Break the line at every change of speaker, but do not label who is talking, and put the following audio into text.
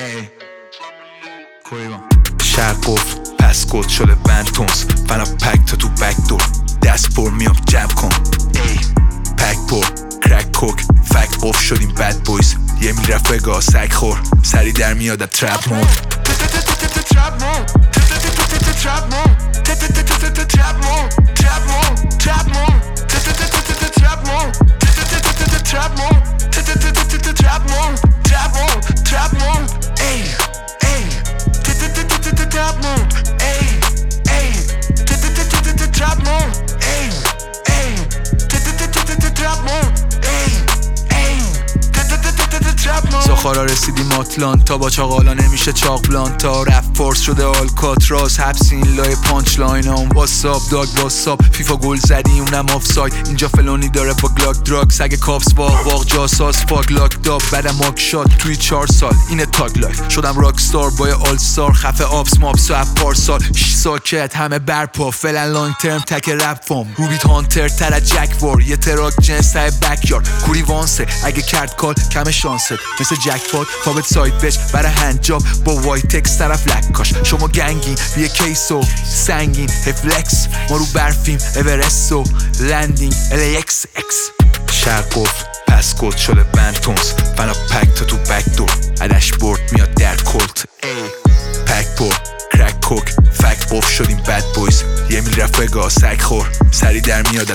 شهر قفل پس کد شده بنتونز فنا پک تا تو بک دور دست پر میام جمع کن پک پر کرک کوک فک قفل شدیم بد بویز یه میل رفقا سگ خور سری در میاد ترپ مود زخارا رسیدیم آتلانتا با چاقالا نمیشه چاق بلانتا رف فورس شده آلکاتراز حبس این لای پانچ لاین هم واساب داگ واساب فیفا گل زدی اونم آفساید اینجا فلونی داره با گلاک دراگ سگ کافس واق جاساس فاگ لاک داب بعدم ماک شات توی 4 سال اینه تاگ لایف شدم راک ستار با آل ستار خفه آبس مابس و اپ پارسال ساکت همه برپا فعلا لانگ ترم تک رپ فام روبیت هانتر تر از جک وار یه تراک جنس تای بکیارد کوری وانسه اگه کرد کال کم شانسه مثل جک پات فابت ساید بچ برای هنجاب با وایت تکس طرف لکاش شما گنگین بیه کیسو سنگین هفلکس ما رو برفیم اورستو لندینگ LAX شهر قفل پس کد شده بنتونز فنا پک تا تو بک دور عدش برد میاد در کلت پک پر کرک کوک فک قفل شدیم بد بویز یه میل رفقا سگ خور سری در میاد